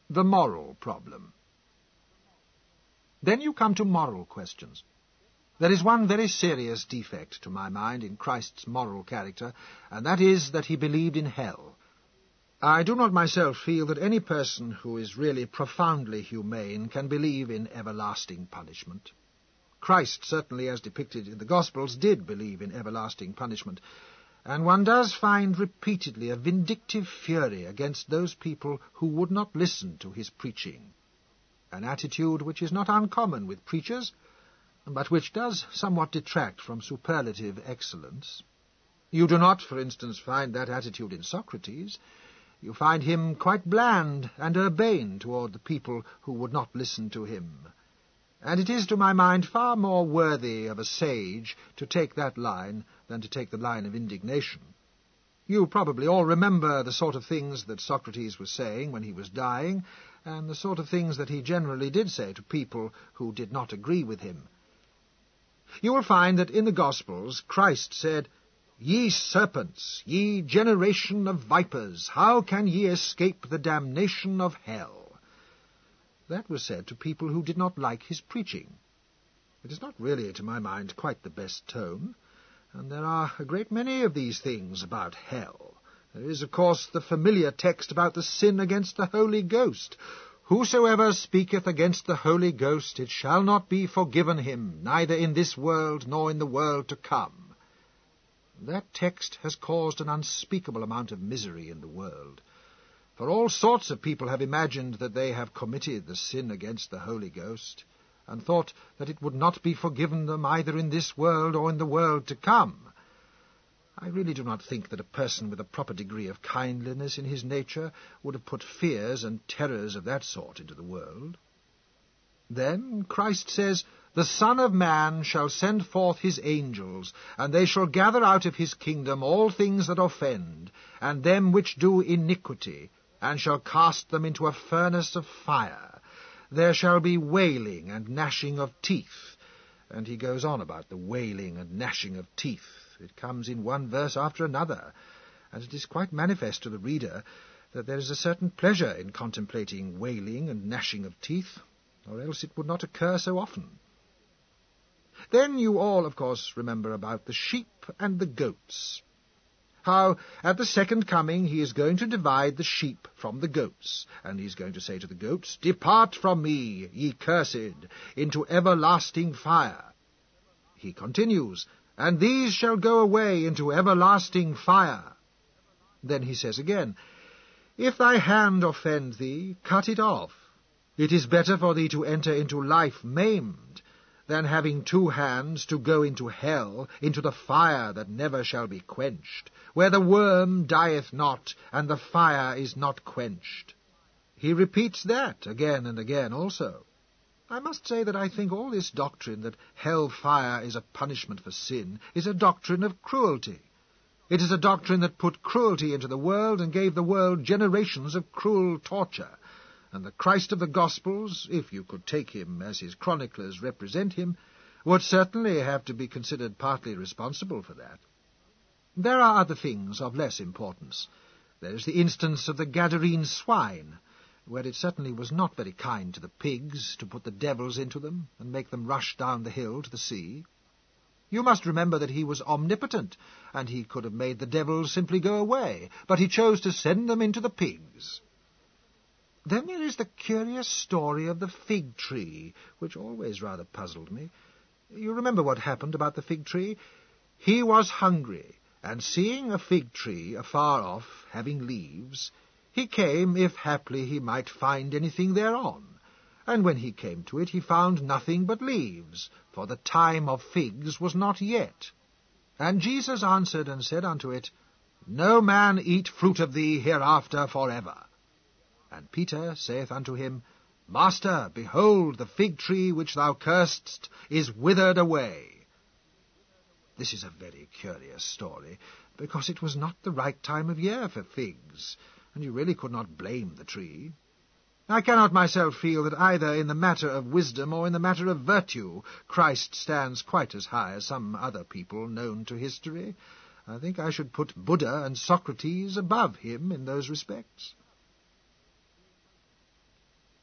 The moral problem. Then you come to moral questions. There is one very serious defect, to my mind, in Christ's moral character, and that is that he believed in hell. I do not myself feel that any person who is really profoundly humane can believe in everlasting punishment. Christ, certainly as depicted in the Gospels, did believe in everlasting punishment, and one does find repeatedly a vindictive fury against those people who would not listen to his preaching, an attitude which is not uncommon with preachers, but which does somewhat detract from superlative excellence. You do not, for instance, find that attitude in Socrates. You find him quite bland and urbane toward the people who would not listen to him. And it is, to my mind, far more worthy of a sage to take that line than to take the line of indignation. You probably all remember the sort of things that Socrates was saying when he was dying, and the sort of things that he generally did say to people who did not agree with him. You will find that in the Gospels Christ said, "Ye serpents, ye generation of vipers, how can ye escape the damnation of hell?" That was said to people who did not like his preaching. It is not really, to my mind, quite the best tone, and there are a great many of these things about hell. There is, of course, the familiar text about the sin against the Holy Ghost. "Whosoever speaketh against the Holy Ghost, it shall not be forgiven him, neither in this world nor in the world to come." That text has caused an unspeakable amount of misery in the world, for all sorts of people have imagined that they have committed the sin against the Holy Ghost, and thought that it would not be forgiven them either in this world or in the world to come. I really do not think that a person with a proper degree of kindliness in his nature would have put fears and terrors of that sort into the world. Then Christ says, "The Son of Man shall send forth his angels, and they shall gather out of his kingdom all things that offend, and them which do iniquity, and shall cast them into a furnace of fire. There shall be wailing and gnashing of teeth." And he goes on about the wailing and gnashing of teeth. It comes in one verse after another, and it is quite manifest to the reader that there is a certain pleasure in contemplating wailing and gnashing of teeth, or else it would not occur so often. Then you all, of course, remember about the sheep and the goats. How, at the second coming, he is going to divide the sheep from the goats, and he is going to say to the goats, "Depart from me, ye cursed, into everlasting fire." He continues, "And these shall go away into everlasting fire." Then he says again, "If thy hand offend thee, cut it off. It is better for thee to enter into life maimed, than having 2 hands to go into hell, into the fire that never shall be quenched, where the worm dieth not, and the fire is not quenched." He repeats that again and again also. I must say that I think all this doctrine that hell fire is a punishment for sin is a doctrine of cruelty. It is a doctrine that put cruelty into the world and gave the world generations of cruel torture. And the Christ of the Gospels, if you could take him as his chroniclers represent him, would certainly have to be considered partly responsible for that. There are other things of less importance. There is the instance of the Gadarene swine, where it certainly was not very kind to the pigs to put the devils into them and make them rush down the hill to the sea. You must remember that he was omnipotent, and he could have made the devils simply go away, but he chose to send them into the pigs. Then there is the curious story of the fig tree, which always rather puzzled me. You remember what happened about the fig tree? He was hungry, and seeing a fig tree afar off, having leaves, he came, if haply he might find anything thereon. And when he came to it, he found nothing but leaves, for the time of figs was not yet. And Jesus answered and said unto it, No man eat fruit of thee hereafter for ever. And Peter saith unto him, Master, behold, the fig tree which thou cursedst is withered away. This is a very curious story, because it was not the right time of year for figs, and you really could not blame the tree. I cannot myself feel that either in the matter of wisdom or in the matter of virtue Christ stands quite as high as some other people known to history. I think I should put Buddha and Socrates above him in those respects.